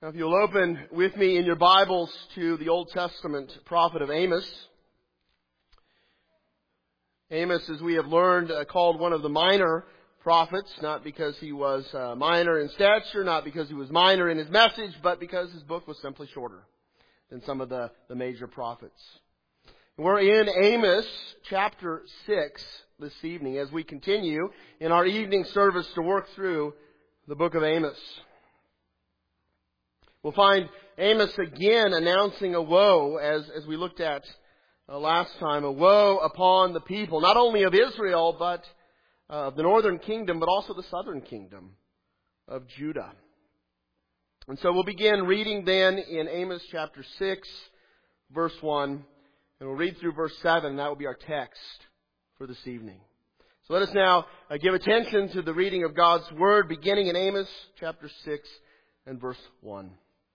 Now, if you'll open with me in your Bibles to the Old Testament prophet of Amos. Amos, as we have learned, called one of the minor prophets, not because he was minor in stature, not because he was minor in his message, but because his book was simply shorter than some of the major prophets. We're in Amos chapter 6 this evening as we continue in our evening service to work through the book of Amos. We'll find Amos again announcing a woe, as we looked at last time, a woe upon the people, not only of Israel, but of the northern kingdom, but also the southern kingdom of Judah. And so we'll begin reading then in Amos chapter 6, verse 1, and we'll read through verse 7, and that will be our text for this evening. So let us now give attention to the reading of God's Word, beginning in Amos chapter 6 and verse 1.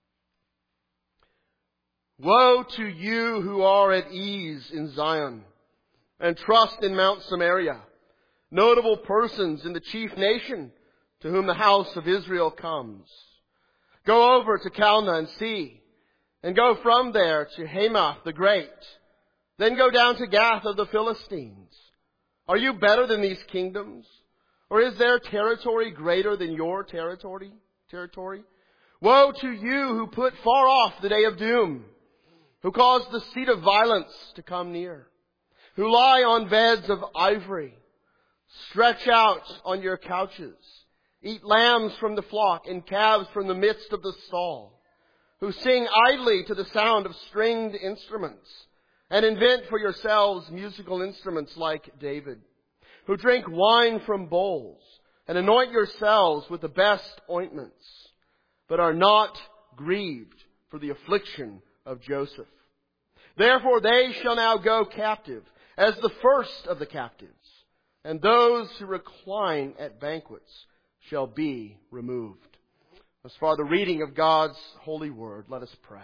Woe to you who are at ease in Zion and trust in Mount Samaria, notable persons in the chief nation to whom the house of Israel comes. Go over to Calneh and see, and go from there to Hamath the Great. Then go down to Gath of the Philistines. Are you better than these kingdoms? Or is their territory greater than your territory? Woe to you who put far off the day of doom, who cause the seat of violence to come near, who lie on beds of ivory, stretch out on your couches, eat lambs from the flock and calves from the midst of the stall, who sing idly to the sound of stringed instruments, and invent for yourselves musical instruments like David, who drink wine from bowls, and anoint yourselves with the best ointments, but are not grieved for the affliction of Joseph. Therefore they shall now go captive as the first of the captives, and those who recline at banquets shall be removed. As far the reading of God's holy word, let us pray.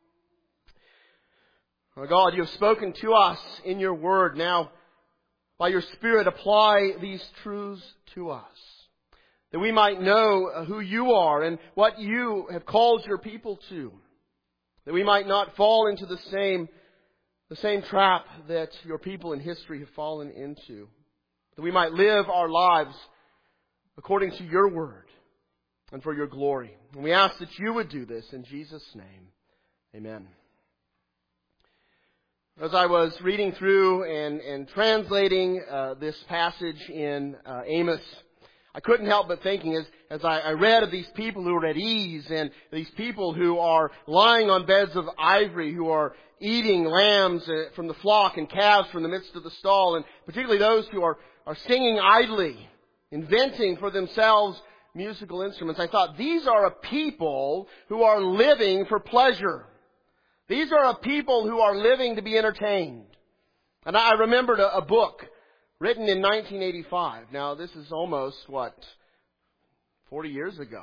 Oh God, you have spoken to us in your word. Now, by your Spirit, apply these truths to us, that we might know who you are and what you have called your people to, that we might not fall into the same trap that your people in history have fallen into, that we might live our lives according to your word and for your glory. And we ask that you would do this in Jesus' name. Amen. As I was reading through and translating this passage in Amos, I couldn't help but thinking as I read of these people who are at ease and these people who are lying on beds of ivory, who are eating lambs from the flock and calves from the midst of the stall, and particularly those who are singing idly, inventing for themselves musical instruments. I thought, these are a people who are living for pleasure. These are a people who are living to be entertained. And I remembered a book written in 1985. Now, this is almost, 40 years ago.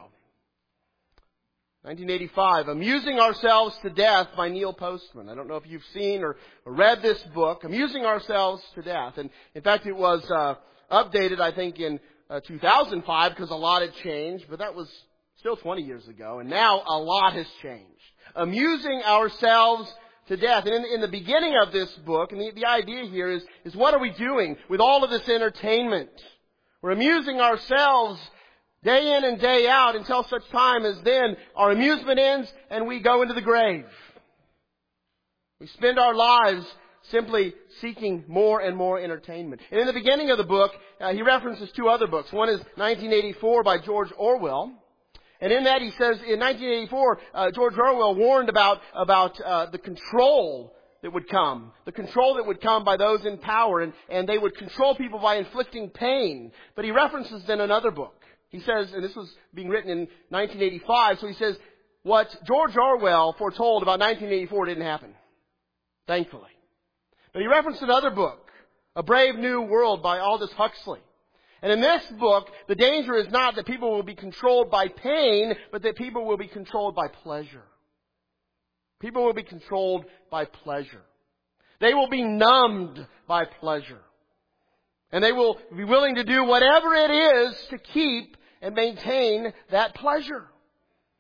1985, Amusing Ourselves to Death by Neil Postman. I don't know if you've seen or read this book, Amusing Ourselves to Death. And in fact, it was updated, I think, in 2005 because a lot had changed, but that was still 20 years ago. And now a lot has changed. Amusing Ourselves to Death. And in the beginning of this book, and the idea here is what are we doing with all of this entertainment? We're amusing ourselves day in and day out until such time as then our amusement ends and we go into the grave. We spend our lives simply seeking more and more entertainment. And in the beginning of the book, he references two other books. One is 1984 by George Orwell. And in that he says, in 1984, George Orwell warned about the control that would come. The control that would come by those in power. And they would control people by inflicting pain. But he references then another book. He says, and this was being written in 1985, so he says, what George Orwell foretold about 1984 didn't happen. Thankfully. But he referenced another book, A Brave New World by Aldous Huxley. And in this book, the danger is not that people will be controlled by pain, but that people will be controlled by pleasure. People will be controlled by pleasure. They will be numbed by pleasure. And they will be willing to do whatever it is to keep and maintain that pleasure.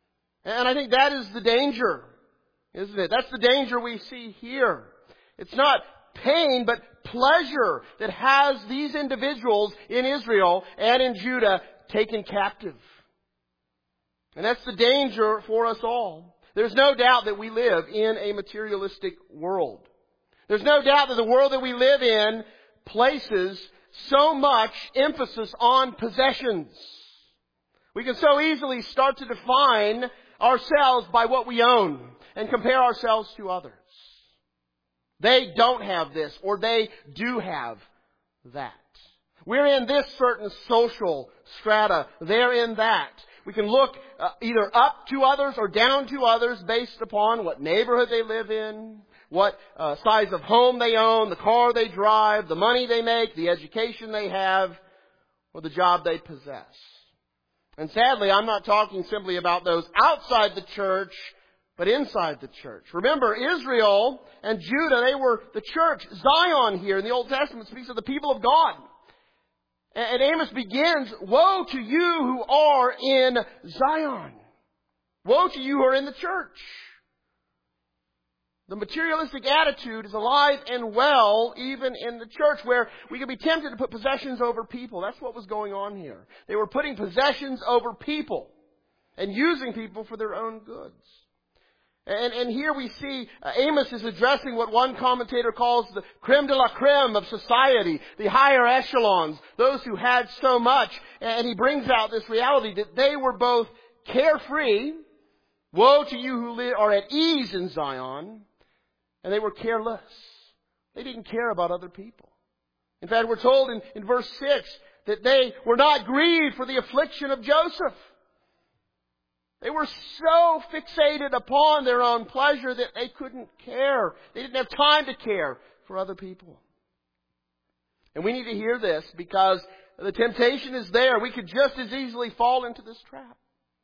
And I think that is the danger, isn't it? That's the danger we see here. It's not pain, but pleasure that has these individuals in Israel and in Judah taken captive. And that's the danger for us all. There's no doubt that we live in a materialistic world. There's no doubt that the world that we live in places so much emphasis on possessions. We can so easily start to define ourselves by what we own and compare ourselves to others. They don't have this, or they do have that. We're in this certain social strata. They're in that. We can look either up to others or down to others based upon what neighborhood they live in, what size of home they own, the car they drive, the money they make, the education they have, or the job they possess. And sadly, I'm not talking simply about those outside the church, but inside the church. Remember, Israel and Judah, they were the church. Zion here in the Old Testament speaks of the people of God. And Amos begins, "Woe to you who are in Zion." Woe to you who are in the church. The materialistic attitude is alive and well even in the church, where we can be tempted to put possessions over people. That's what was going on here. They were putting possessions over people and using people for their own goods. And here we see Amos is addressing what one commentator calls the creme de la creme of society, the higher echelons, those who had so much. And he brings out this reality that they were both carefree, woe to you who are at ease in Zion, and they were careless. They didn't care about other people. In fact, we're told in verse 6 that they were not grieved for the affliction of Joseph. They were so fixated upon their own pleasure that they couldn't care. They didn't have time to care for other people. And we need to hear this because the temptation is there. We could just as easily fall into this trap.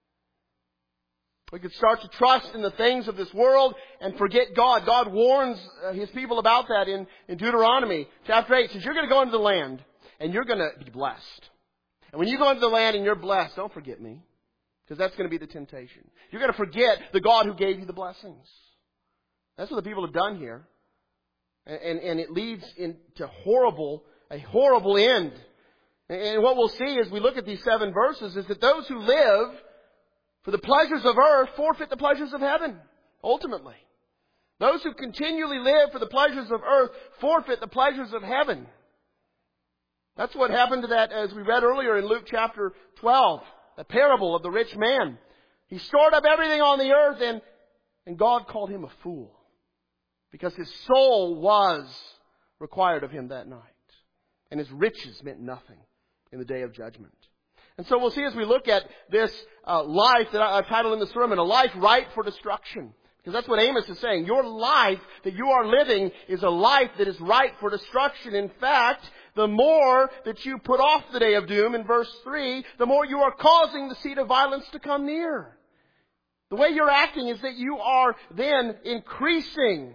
We could start to trust in the things of this world and forget God. God warns His people about that in Deuteronomy chapter 8. It says, you're going to go into the land and you're going to be blessed. And when you go into the land and you're blessed, don't forget me. Because that's going to be the temptation. You're going to forget the God who gave you the blessings. That's what the people have done here. And it leads into a horrible end. And what we'll see as we look at these 7 verses is that those who live for the pleasures of earth forfeit the pleasures of heaven, ultimately. Those who continually live for the pleasures of earth forfeit the pleasures of heaven. That's what happened to that, as we read earlier in Luke chapter 12. The parable of the rich man. He stored up everything on the earth and God called him a fool. Because his soul was required of him that night. And his riches meant nothing in the day of judgment. And so we'll see as we look at this life that I've titled in the sermon, a life ripe for destruction. Because that's what Amos is saying. Your life that you are living is a life that is ripe for destruction. In fact, the more that you put off the day of doom, in verse 3, the more you are causing the seat of violence to come near. The way you're acting is that you are then increasing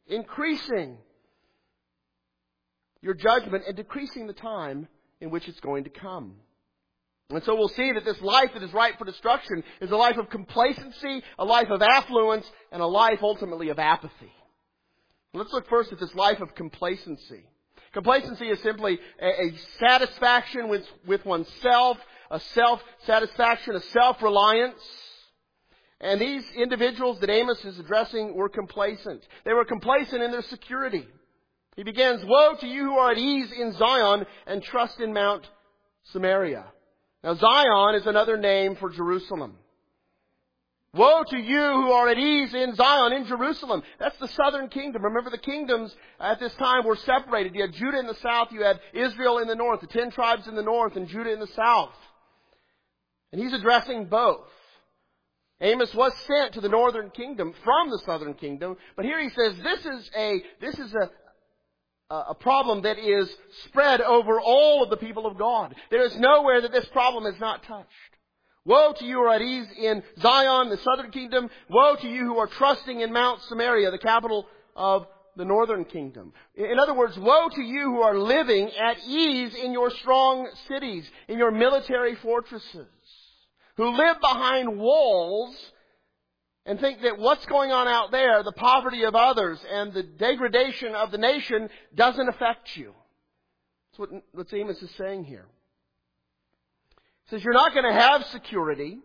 your judgment and decreasing the time in which it's going to come. And so we'll see that this life that is ripe for destruction is a life of complacency, a life of affluence, and a life ultimately of apathy. Let's look first at this life of complacency. Complacency is simply a satisfaction with oneself, a self-satisfaction, a self-reliance. And these individuals that Amos is addressing were complacent. They were complacent in their security. He begins, "Woe to you who are at ease in Zion and trust in Mount Samaria." Now, Zion is another name for Jerusalem. Woe to you who are at ease in Zion, in Jerusalem. That's the southern kingdom. Remember, the kingdoms at this time were separated. You had Judah in the south, you had Israel in the north, the 10 tribes in the north, and Judah in the south. And he's addressing both. Amos was sent to the northern kingdom from the southern kingdom, but here he says this is a problem that is spread over all of the people of God. There is nowhere that this problem is not touched. Woe to you who are at ease in Zion, the southern kingdom. Woe to you who are trusting in Mount Samaria, the capital of the northern kingdom. In other words, woe to you who are living at ease in your strong cities, in your military fortresses, who live behind walls and think that what's going on out there, the poverty of others and the degradation of the nation, doesn't affect you. That's what Amos is saying here. He says you're not going to have security.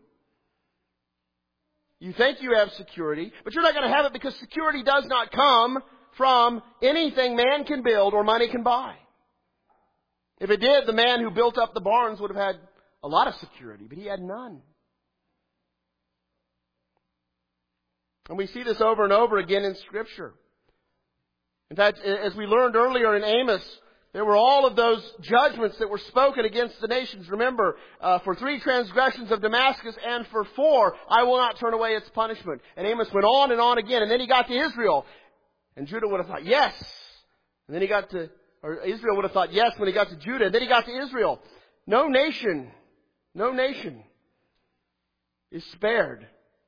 You think you have security, but you're not going to have it because security does not come from anything man can build or money can buy. If it did, the man who built up the barns would have had a lot of security, but he had none. And we see this over and over again in Scripture. In fact, as we learned earlier in Amos, there were all of those judgments that were spoken against the nations. Remember, for 3 transgressions of Damascus and for 4, I will not turn away its punishment. And Amos went on and on again. And then he got to Israel. And Judah would have thought, yes. And then Israel would have thought, yes, when he got to Judah. And then he got to Israel. No nation is spared.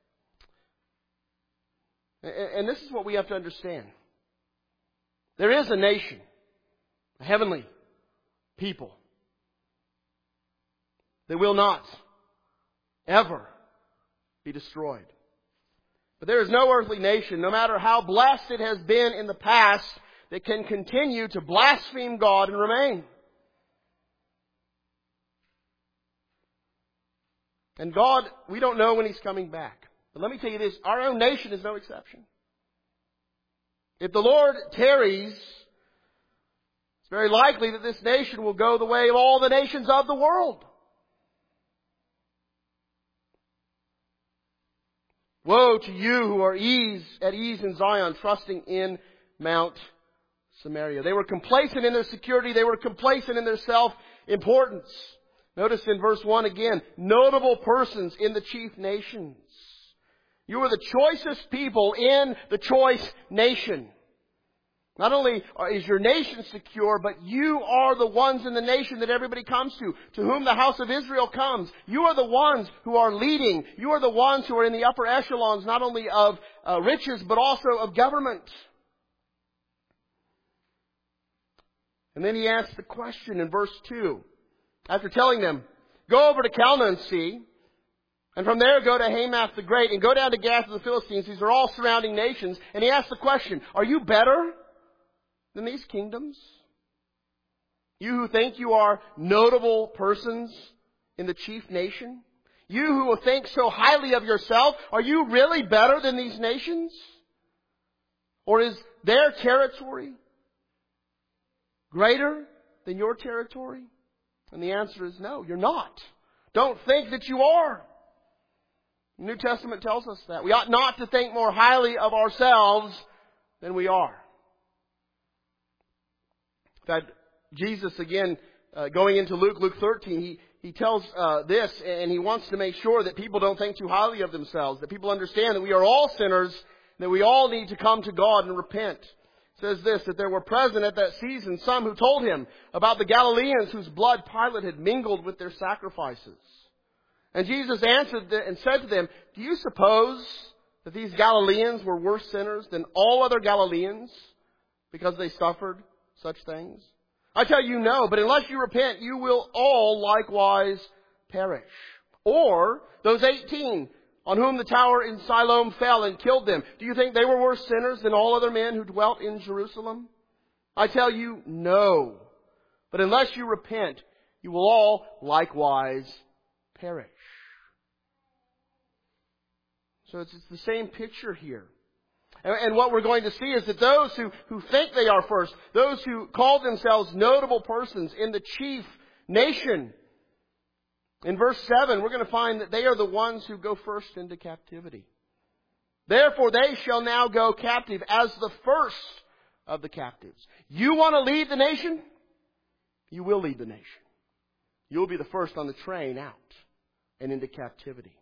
And this is what we have to understand. There is a nation, a heavenly people, that will not ever be destroyed. But there is no earthly nation, no matter how blessed it has been in the past, that can continue to blaspheme God and remain. And God, we don't know when He's coming back. But let me tell you this, our own nation is no exception. If the Lord tarries, it's very likely that this nation will go the way of all the nations of the world. Woe to you who are at ease in Zion, trusting in Mount Samaria. They were complacent in their security. They were complacent in their self-importance. Notice in verse 1 again, notable persons in the chief nations. You are the choicest people in the choice nation. Not only is your nation secure, but you are the ones in the nation that everybody comes to whom the house of Israel comes. You are the ones who are leading. You are the ones who are in the upper echelons, not only of riches, but also of government. And then he asks the question in verse 2. After telling them, go over to Calneh and see, and from there go to Hamath the Great, and go down to Gath of the Philistines. These are all surrounding nations. And he asks the question, are you better than these kingdoms? You who think you are notable persons in the chief nation? You who think so highly of yourself, are you really better than these nations? Or is their territory greater than your territory? And the answer is no, you're not. Don't think that you are. The New Testament tells us that. We ought not to think more highly of ourselves than we are. In fact, Jesus, again, going into Luke 13, he tells this, and he wants to make sure that people don't think too highly of themselves, that people understand that we are all sinners, that we all need to come to God and repent. Says this, that there were present at that season some who told him about the Galileans whose blood Pilate had mingled with their sacrifices. And Jesus answered and said to them, do you suppose that these Galileans were worse sinners than all other Galileans because they suffered such things? I tell you no, but unless you repent, you will all likewise perish. Or those 18 on whom the tower in Siloam fell and killed them, do you think they were worse sinners than all other men who dwelt in Jerusalem? I tell you, no. But unless you repent, you will all likewise perish. So it's the same picture here. And what we're going to see is that those who think they are first, those who call themselves notable persons in the chief nation, in verse 7, we're going to find that they are the ones who go first into captivity. Therefore, they shall now go captive as the first of the captives. You want to lead the nation? You will lead the nation. You'll be the first on the train out and into captivity.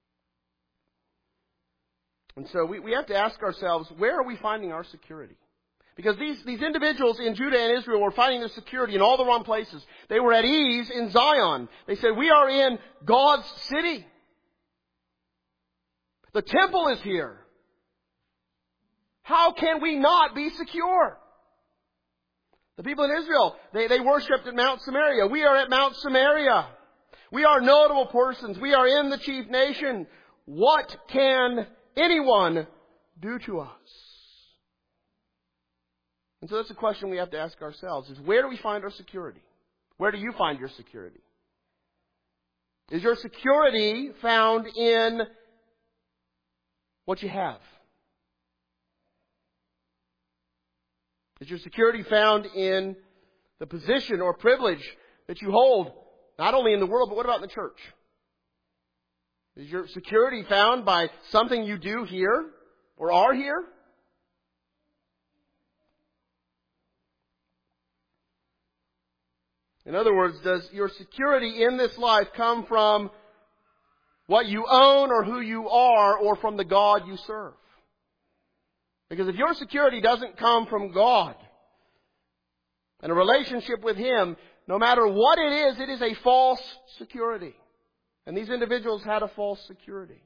And so we have to ask ourselves, where are we finding our security? Because these individuals in Judah and Israel were finding their security in all the wrong places. They were at ease in Zion. They said, we are in God's city. The temple is here. How can we not be secure? The people in Israel, they worshipped at Mount Samaria. We are at Mount Samaria. We are notable persons. We are in the chief nation. What can anyone do to us? And so that's the question we have to ask ourselves, is where do we find our security? Where do you find your security? Is your security found in what you have? Is your security found in the position or privilege that you hold, not only in the world, but what about in the church? Is your security found by something you do here or are here? In other words, does your security in this life come from what you own or who you are, or from the God you serve? Because if your security doesn't come from God and a relationship with Him, no matter what it is a false security. And these individuals had a false security.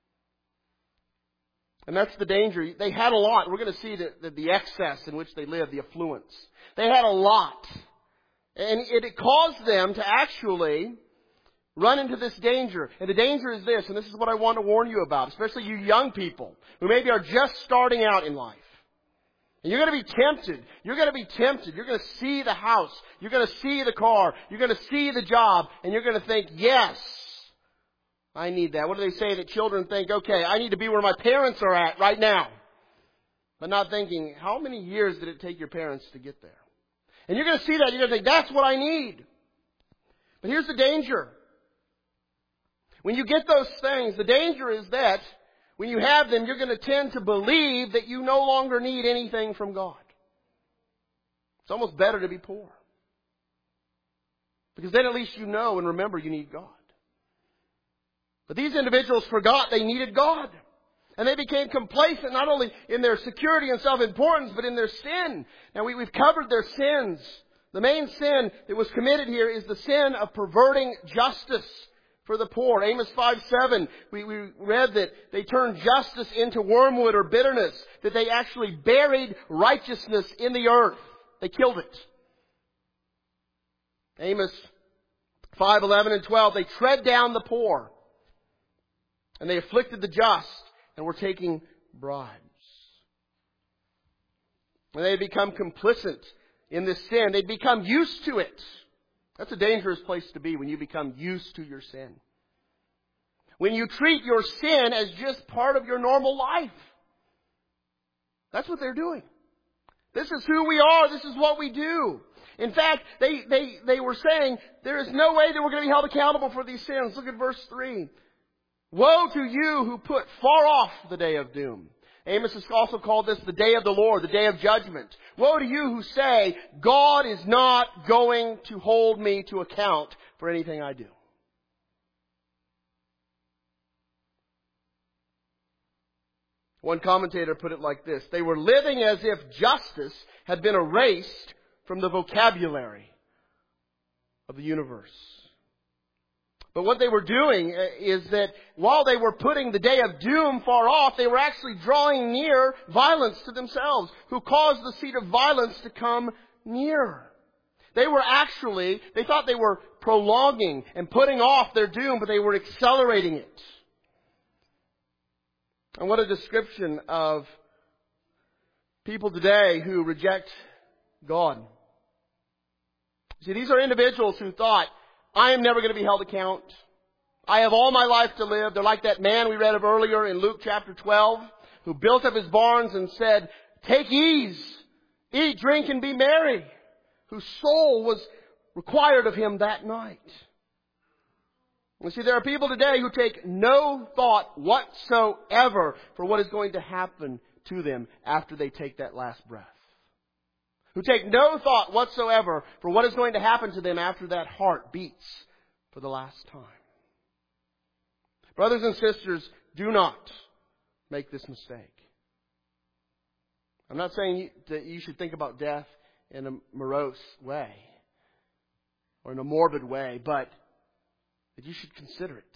And that's the danger. They had a lot. We're going to see the excess in which they lived, the affluence. They had a lot. And it caused them to actually run into this danger. And the danger is this, and this is what I want to warn you about, especially you young people who maybe are just starting out in life. And you're going to be tempted. You're going to be tempted. You're going to see the house. You're going to see the car. You're going to see the job. And you're going to think, yes, I need that. What do they say that children think? Okay, I need to be where my parents are at right now. But not thinking, how many years did it take your parents to get there? And you're going to see that. You're going to think, that's what I need. But here's the danger. When you get those things, the danger is that when you have them, you're going to tend to believe that you no longer need anything from God. It's almost better to be poor. Because then at least you know and remember you need God. But these individuals forgot they needed God. And they became complacent not only in their security and self-importance, but in their sin. Now we've covered their sins. The main sin that was committed here is the sin of perverting justice for the poor. Amos 5:7, we read that they turned justice into wormwood or bitterness, that they actually buried righteousness in the earth. They killed it. Amos 5:11 and 12, they tread down the poor, and they afflicted the just, and were taking bribes. And they had become complicit in this sin. They'd become used to it. That's a dangerous place to be when you become used to your sin. When you treat your sin as just part of your normal life. That's what they're doing. This is who we are. This is what we do. In fact, they were saying there is no way that we're going to be held accountable for these sins. Look at verse 3. Woe to you who put far off the day of doom. Amos has also called this the day of the Lord, the day of judgment. Woe to you who say, God is not going to hold me to account for anything I do. One commentator put it like this. They were living as if justice had been erased from the vocabulary of the universe. But what they were doing is that while they were putting the day of doom far off, they were actually drawing near violence to themselves, who caused the seat of violence to come near. They thought they were prolonging and putting off their doom, but they were accelerating it. And what a description of people today who reject God. See, these are individuals who thought, I am never going to be held account. I have all my life to live. They're like that man we read of earlier in Luke chapter 12, who built up his barns and said, take ease, eat, drink, and be merry, whose soul was required of him that night. You see, there are people today who take no thought whatsoever for what is going to happen to them after they take that last breath. Who take no thought whatsoever for what is going to happen to them after that heart beats for the last time. Brothers and sisters, do not make this mistake. I'm not saying that you should think about death in a morose way or in a morbid way, but that you should consider it.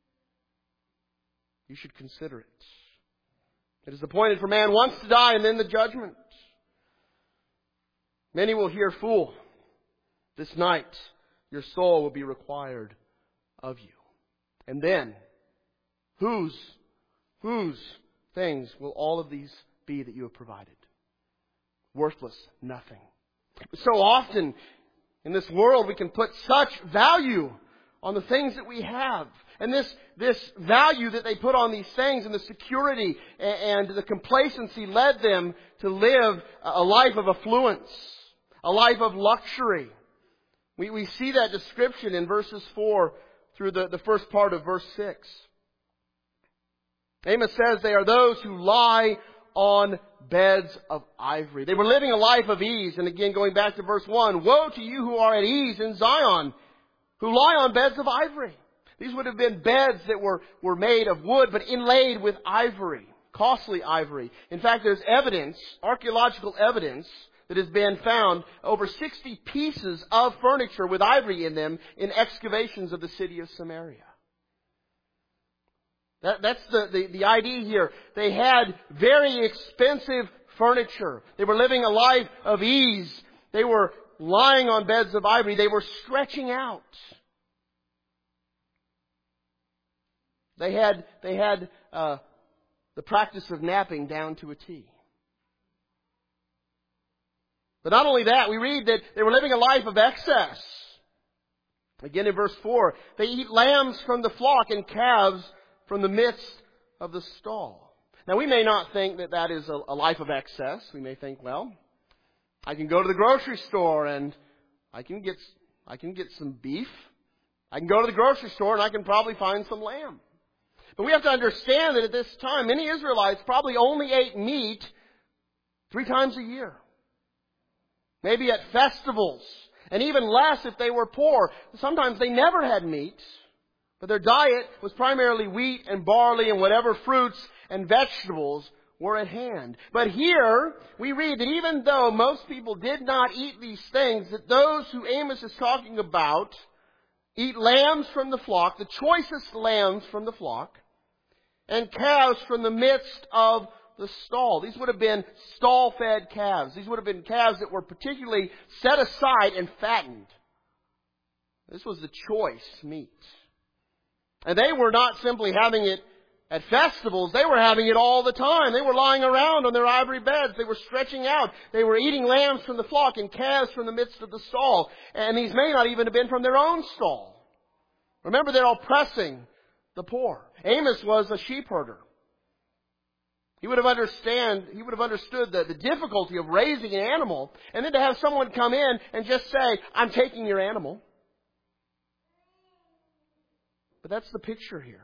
You should consider it. It is appointed for man once to die and then the judgment. Many will hear, fool, this night your soul will be required of you. And then, whose things will all of these be that you have provided? Worthless, nothing. So often in this world we can put such value on the things that we have. And this value that they put on these things and the security and the complacency led them to live a life of affluence, a life of luxury. We see that description in verses 4 through the first part of verse 6. Amos says they are those who lie on beds of ivory. They were living a life of ease. And again, going back to verse 1, woe to you who are at ease in Zion, who lie on beds of ivory. These would have been beds that were made of wood, but inlaid with ivory, costly ivory. In fact, there's evidence, archaeological evidence, that has been found, over 60 pieces of furniture with ivory in them in excavations of the city of Samaria. That's the idea here. They had very expensive furniture. They were living a life of ease. They were lying on beds of ivory. They were stretching out. They had the practice of napping down to a T. But not only that, we read that they were living a life of excess. Again in verse 4, they eat lambs from the flock and calves from the midst of the stall. Now we may not think that that is a life of excess. We may think, well, I can go to the grocery store and I can get some beef. I can go to the grocery store and I can probably find some lamb. But we have to understand that at this time, many Israelites probably only ate meat 3 times a year. Maybe at festivals. And even less if they were poor. Sometimes they never had meat. But their diet was primarily wheat and barley and whatever fruits and vegetables were at hand. But here we read that even though most people did not eat these things, that those who Amos is talking about eat lambs from the flock, the choicest lambs from the flock, and calves from the midst of the stall. These would have been stall-fed calves. These would have been calves that were particularly set aside and fattened. This was the choice meat. And they were not simply having it at festivals. They were having it all the time. They were lying around on their ivory beds. They were stretching out. They were eating lambs from the flock and calves from the midst of the stall. And these may not even have been from their own stall. Remember, they're oppressing the poor. Amos was a sheep herder. He would have understood the difficulty of raising an animal, and then to have someone come in and just say, I'm taking your animal. But that's the picture here.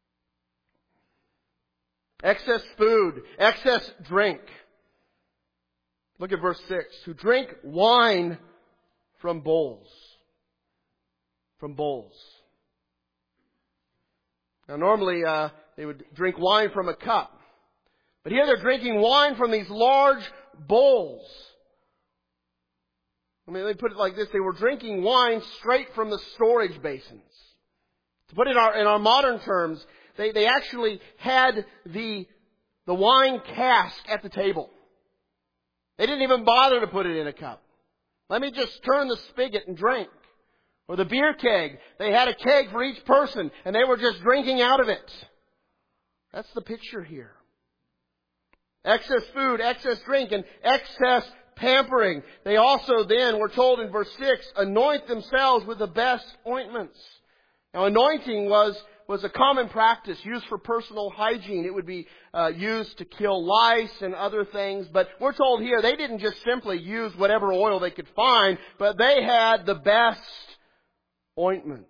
Excess food, excess drink. Look at verse 6. Who drink wine from bowls. From bowls. Now normally they would drink wine from a cup. But here they're drinking wine from these large bowls. I mean, they put it like this. They were drinking wine straight from the storage basins. To put it in our modern terms, they actually had the wine cask at the table. They didn't even bother to put it in a cup. Let me just turn the spigot and drink. Or the beer keg. They had a keg for each person, and they were just drinking out of it. That's the picture here. Excess food, excess drink, and excess pampering. They also then, we're told in verse 6, anoint themselves with the best ointments. Now, anointing was a common practice used for personal hygiene. It would be used to kill lice and other things. But we're told here they didn't just simply use whatever oil they could find, but they had the best ointments.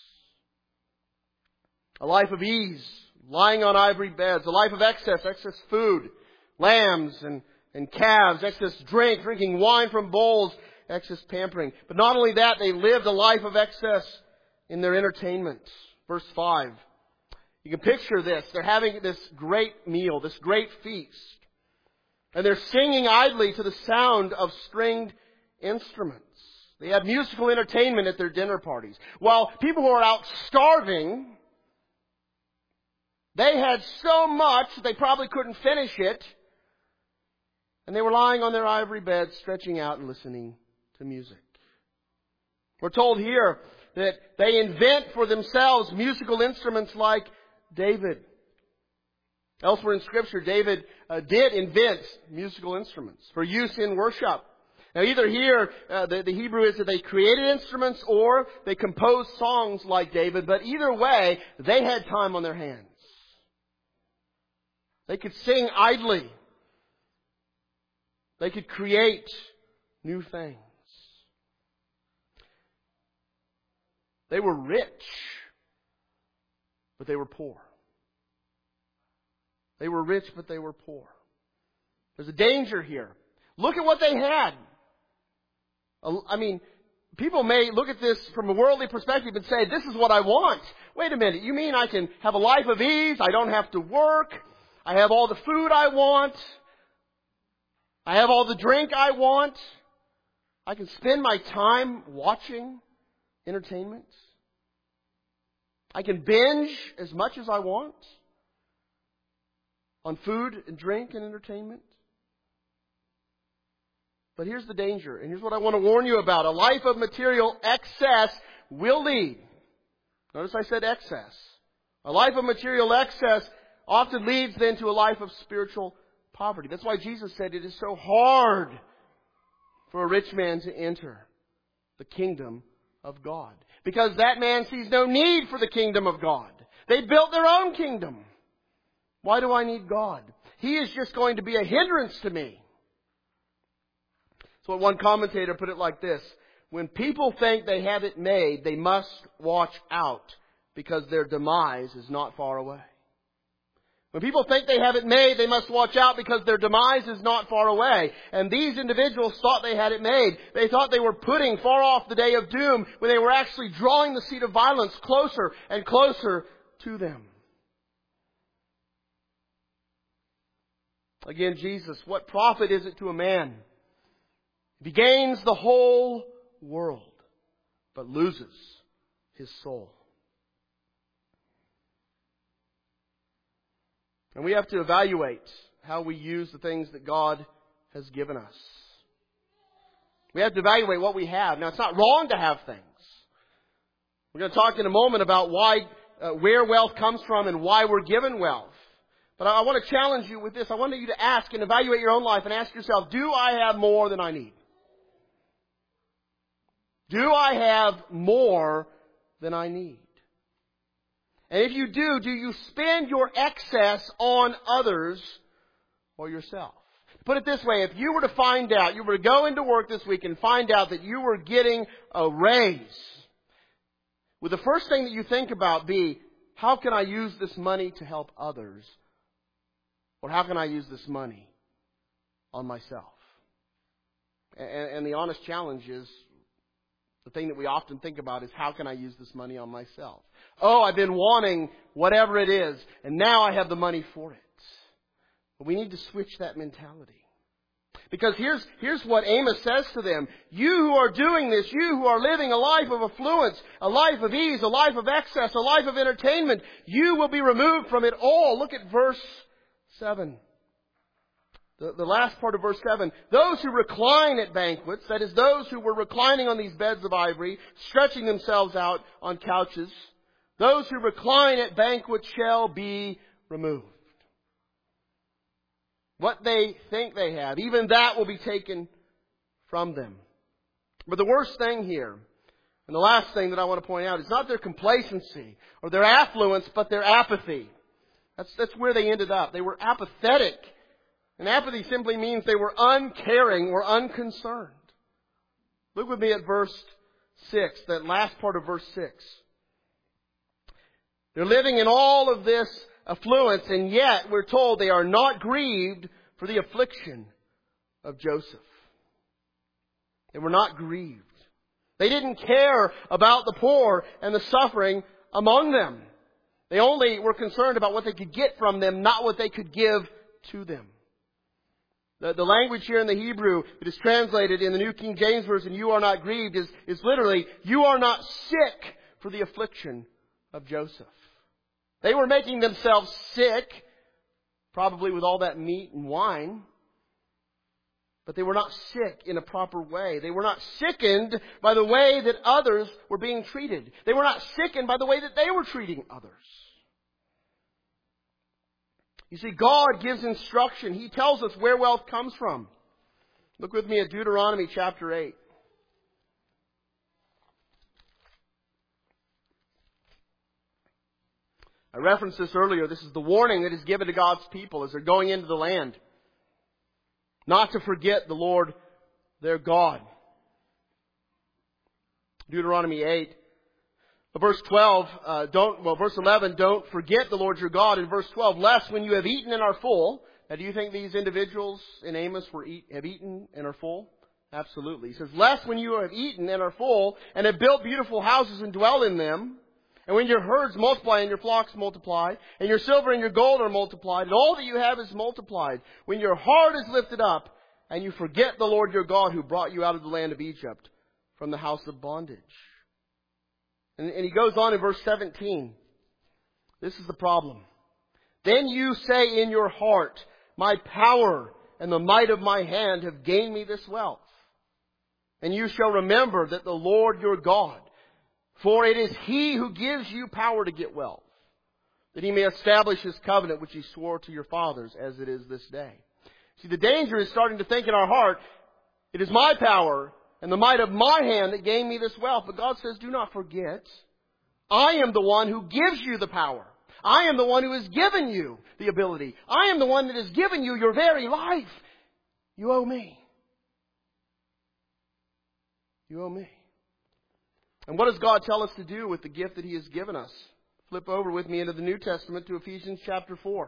A life of ease, lying on ivory beds, a life of excess food, lambs and calves, excess drink, drinking wine from bowls, excess pampering. But not only that, they lived a life of excess in their entertainment. Verse 5. You can picture this. They're having this great meal, this great feast. And they're singing idly to the sound of stringed instruments. They had musical entertainment at their dinner parties. While people who are out starving, they had so much that they probably couldn't finish it. And they were lying on their ivory beds, stretching out and listening to music. We're told here that they invent for themselves musical instruments like David. Elsewhere in Scripture, David did invent musical instruments for use in worship. Now either here, the Hebrew is that they created instruments or they composed songs like David, but either way, they had time on their hands. They could sing idly. They could create new things. They were rich, but they were poor. They were rich, but they were poor. There's a danger here. Look at what they had. I mean, people may look at this from a worldly perspective and say, this is what I want. Wait a minute, you mean I can have a life of ease? I don't have to work. I have all the food I want. I have all the drink I want. I can spend my time watching entertainment. I can binge as much as I want on food and drink and entertainment. But here's the danger, and here's what I want to warn you about. A life of material excess will lead. Notice I said excess. A life of material excess often leads then to a life of spiritual poverty. That's why Jesus said it is so hard for a rich man to enter the kingdom of God. Because that man sees no need for the kingdom of God. They built their own kingdom. Why do I need God? He is just going to be a hindrance to me. So one commentator put it like this. When people think they have it made, they must watch out because their demise is not far away. When people think they have it made, they must watch out because their demise is not far away. And these individuals thought they had it made. They thought they were putting far off the day of doom when they were actually drawing the seat of violence closer and closer to them. Again, Jesus, what profit is it to a man if he gains the whole world but loses his soul? And we have to evaluate how we use the things that God has given us. We have to evaluate what we have. Now, it's not wrong to have things. We're going to talk in a moment about where wealth comes from and why we're given wealth. But I want to challenge you with this. I want you to ask and evaluate your own life and ask yourself, do I have more than I need? Do I have more than I need? And if you do you spend your excess on others or yourself? Put it this way, if you were to find out, you were to go into work this week and find out that you were getting a raise, would the first thing that you think about be, how can I use this money to help others? Or how can I use this money on myself? And the honest challenge is, the thing that we often think about is, how can I use this money on myself? Oh, I've been wanting whatever it is, and now I have the money for it. But we need to switch that mentality. Because here's what Amos says to them. You who are doing this, you who are living a life of affluence, a life of ease, a life of excess, a life of entertainment, you will be removed from it all. Look at verse 7. The last part of verse 7, those who recline at banquets, that is those who were reclining on these beds of ivory, stretching themselves out on couches, those who recline at banquets shall be removed. What they think they have, even that will be taken from them. But the worst thing here, and the last thing that I want to point out, is not their complacency or their affluence, but their apathy. That's where they ended up. They were apathetic. And apathy simply means they were uncaring or unconcerned. Look with me at verse 6, that last part of verse 6. They're living in all of this affluence, and yet we're told they are not grieved for the affliction of Joseph. They were not grieved. They didn't care about the poor and the suffering among them. They only were concerned about what they could get from them, not what they could give to them. The language here in the Hebrew that is translated in the New King James Version, you are not grieved, is literally, you are not sick for the affliction of Joseph. They were making themselves sick, probably with all that meat and wine, but they were not sick in a proper way. They were not sickened by the way that others were being treated. They were not sickened by the way that they were treating others. You see, God gives instruction. He tells us where wealth comes from. Look with me at Deuteronomy chapter 8. I referenced this earlier. This is the warning that is given to God's people as they're going into the land. Not to forget the Lord their God. Deuteronomy 8. Verse 12, verse 11, don't forget the Lord your God. In verse 12, lest when you have eaten and are full. Now, do you think these individuals in Amos have eaten and are full? Absolutely. He says, lest when you have eaten and are full, and have built beautiful houses and dwell in them, and when your herds multiply and your flocks multiply, and your silver and your gold are multiplied, and all that you have is multiplied, when your heart is lifted up, and you forget the Lord your God who brought you out of the land of Egypt from the house of bondage. And he goes on in verse 17. This is the problem. Then you say in your heart, my power and the might of my hand have gained me this wealth. And you shall remember that the Lord your God, for it is He who gives you power to get wealth, that He may establish His covenant which He swore to your fathers as it is this day. See, the danger is starting to think in our heart, it is my power and the might of my hand that gained me this wealth. But God says, do not forget, I am the one who gives you the power. I am the one who has given you the ability. I am the one that has given you your very life. You owe me. You owe me. And what does God tell us to do with the gift that He has given us? Flip over with me into the New Testament to Ephesians chapter 4.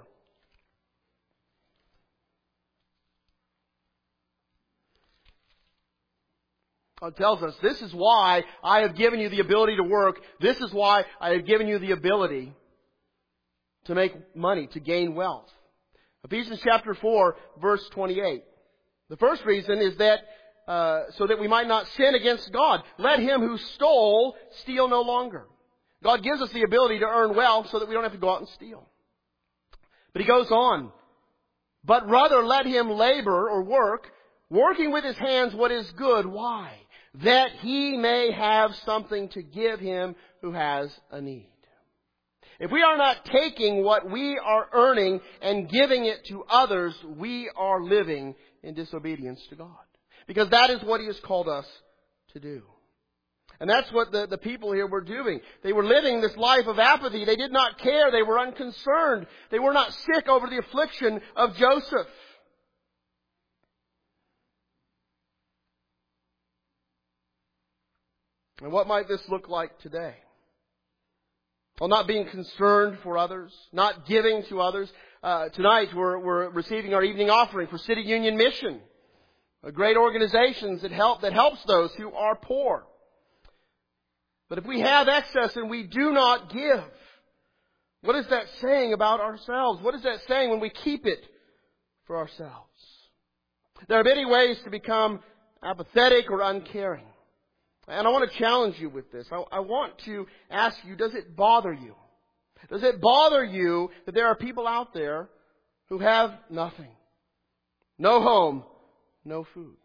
God tells us, this is why I have given you the ability to work. This is why I have given you the ability to make money, to gain wealth. Ephesians chapter 4, verse 28. The first reason is that so that we might not sin against God. Let him who stole steal no longer. God gives us the ability to earn wealth so that we don't have to go out and steal. But he goes on. But rather let him labor or work, working with his hands what is good. Why? That he may have something to give him who has a need. If we are not taking what we are earning and giving it to others, we are living in disobedience to God. Because that is what He has called us to do. And that's what the people here were doing. They were living this life of apathy. They did not care. They were unconcerned. They were not sick over the affliction of Joseph. And what might this look like today? Well, not being concerned for others, not giving to others. Tonight we're receiving our evening offering for City Union Mission, a great organization that helps those who are poor. But if we have excess and we do not give, what is that saying about ourselves? What is that saying when we keep it for ourselves? There are many ways to become apathetic or uncaring. And I want to challenge you with this. I want to ask you, does it bother you? Does it bother you that there are people out there who have nothing? No home, no food.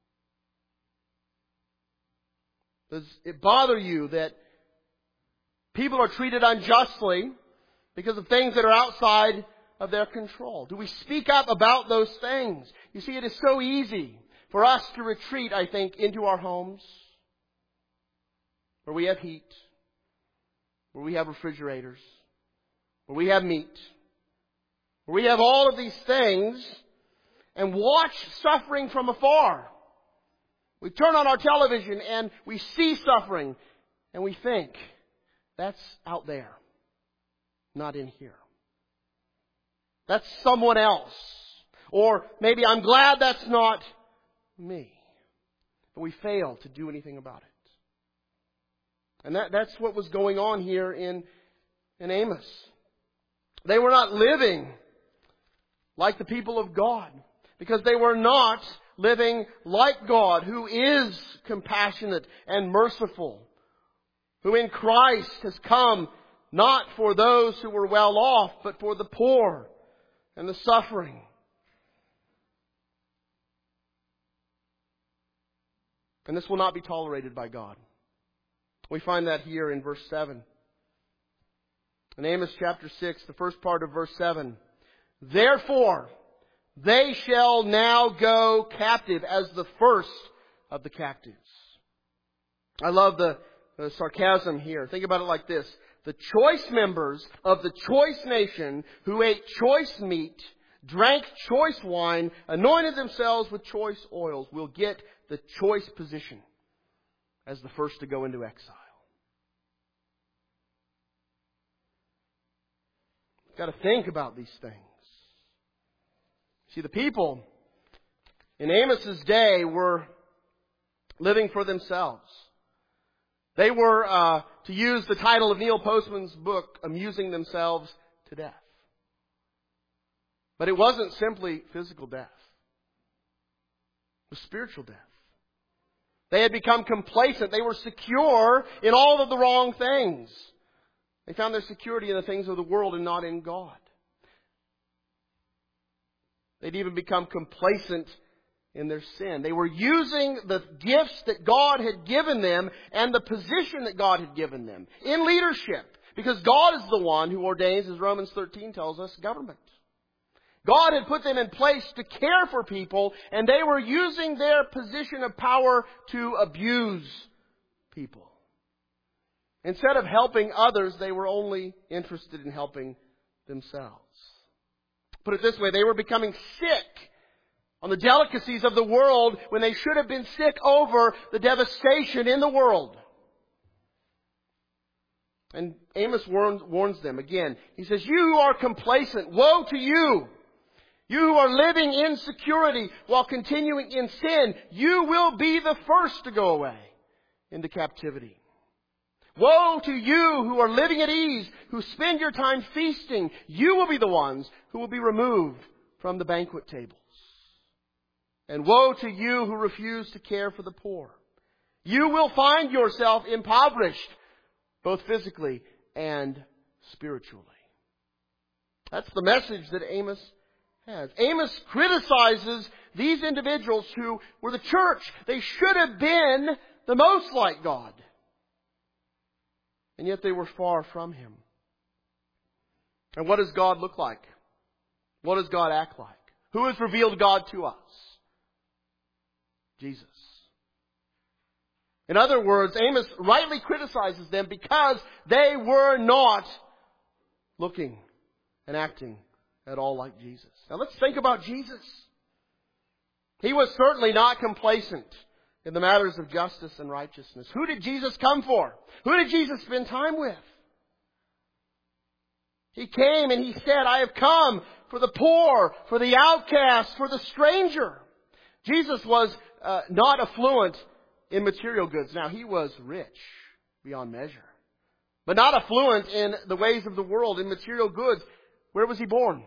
Does it bother you that people are treated unjustly because of things that are outside of their control? Do we speak up about those things? You see, it is so easy for us to retreat, I think, into our homes, where we have heat, where we have refrigerators, where we have meat, where we have all of these things, and watch suffering from afar. We turn on our television and we see suffering, and we think, that's out there, not in here. That's someone else. Or maybe I'm glad that's not me. But we fail to do anything about it. And that's what was going on here in Amos. They were not living like the people of God, because they were not living like God, who is compassionate and merciful, who in Christ has come not for those who were well off, but for the poor and the suffering. And this will not be tolerated by God. We find that here in verse 7. In Amos chapter 6, the first part of verse 7. Therefore, they shall now go captive as the first of the captives. I love the sarcasm here. Think about it like this. The choice members of the choice nation who ate choice meat, drank choice wine, anointed themselves with choice oils will get the choice position as the first to go into exile. You've got to think about these things. See, the people in Amos's day were living for themselves. They were, to use the title of Neil Postman's book, amusing themselves to death. But it wasn't simply physical death. It was spiritual death. They had become complacent. They were secure in all of the wrong things. They found their security in the things of the world and not in God. They'd even become complacent in their sin. They were using the gifts that God had given them and the position that God had given them in leadership. Because God is the one who ordains, as Romans 13 tells us, government. God had put them in place to care for people, and they were using their position of power to abuse people. Instead of helping others, they were only interested in helping themselves. Put it this way, they were becoming sick on the delicacies of the world when they should have been sick over the devastation in the world. And Amos warns them again. He says, "You who are complacent, woe to you! You who are living in security while continuing in sin, you will be the first to go away into captivity. Woe to you who are living at ease, who spend your time feasting. You will be the ones who will be removed from the banquet tables. And woe to you who refuse to care for the poor. You will find yourself impoverished, both physically and spiritually." That's the message that Amos has. Amos criticizes these individuals who were the church. They should have been the most like God. And yet they were far from Him. And what does God look like? What does God act like? Who has revealed God to us? Jesus. In other words, Amos rightly criticizes them because they were not looking and acting at all like Jesus. Now let's think about Jesus. He was certainly not complacent in the matters of justice and righteousness. Who did Jesus come for? Who did Jesus spend time with? He came and He said, "I have come for the poor, for the outcast, for the stranger." Jesus was not affluent in material goods. Now, He was rich beyond measure, but not affluent in the ways of the world, in material goods. Where was He born?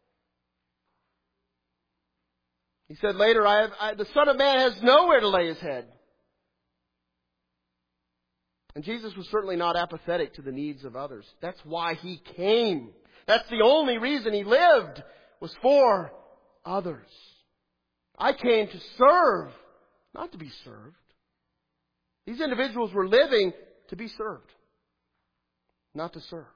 He said later, the Son of Man has nowhere to lay His head. And Jesus was certainly not apathetic to the needs of others. That's why He came. That's the only reason He lived, was for others. I came to serve, not to be served. These individuals were living to be served, not to serve.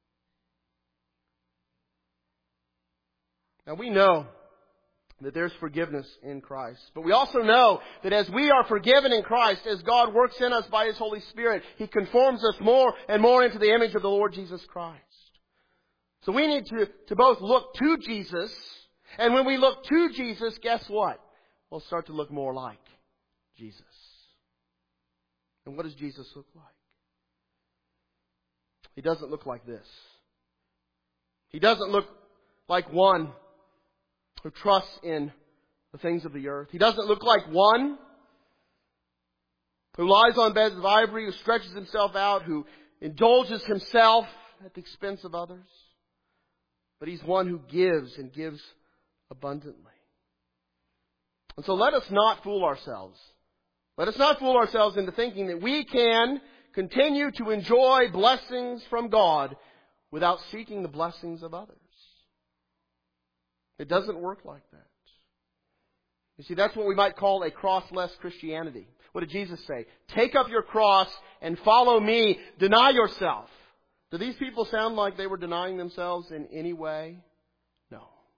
Now we know that there's forgiveness in Christ. But we also know that as we are forgiven in Christ, as God works in us by His Holy Spirit, He conforms us more and more into the image of the Lord Jesus Christ. So we need to both look to Jesus, and when we look to Jesus, guess what? We'll start to look more like Jesus. And what does Jesus look like? He doesn't look like this. He doesn't look like one who trusts in the things of the earth. He doesn't look like one who lies on beds of ivory, who stretches himself out, who indulges himself at the expense of others. But He's one who gives and gives abundantly. And so let us not fool ourselves. Let us not fool ourselves into thinking that we can continue to enjoy blessings from God without seeking the blessings of others. It doesn't work like that. You see, that's what we might call a crossless Christianity. What did Jesus say? Take up your cross and follow me. Deny yourself. Do these people sound like they were denying themselves in any way? No.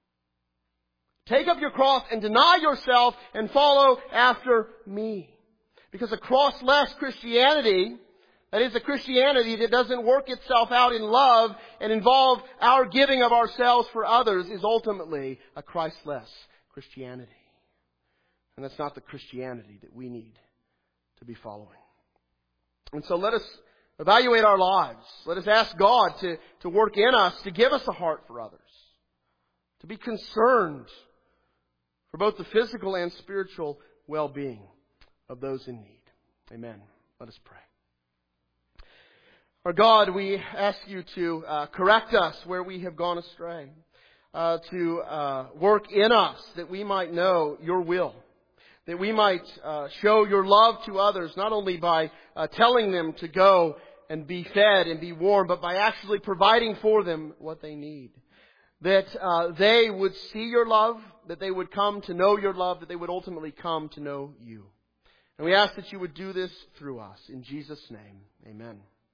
Take up your cross and deny yourself and follow after me. Because a cross-less Christianity, that is a Christianity that doesn't work itself out in love and involve our giving of ourselves for others, is ultimately a Christ-less Christianity. And that's not the Christianity that we need to be following. And so let us evaluate our lives. Let us ask God to work in us, to give us a heart for others, to be concerned for both the physical and spiritual well-being of those in need. Amen. Let us pray. Our God, we ask you to correct us where we have gone astray, to work in us that we might know your will, that we might show your love to others, not only by telling them to go and be fed and be warm, but by actually providing for them what they need. That they would see your love, that they would come to know your love, that they would ultimately come to know you. And we ask that you would do this through us. In Jesus' name, amen.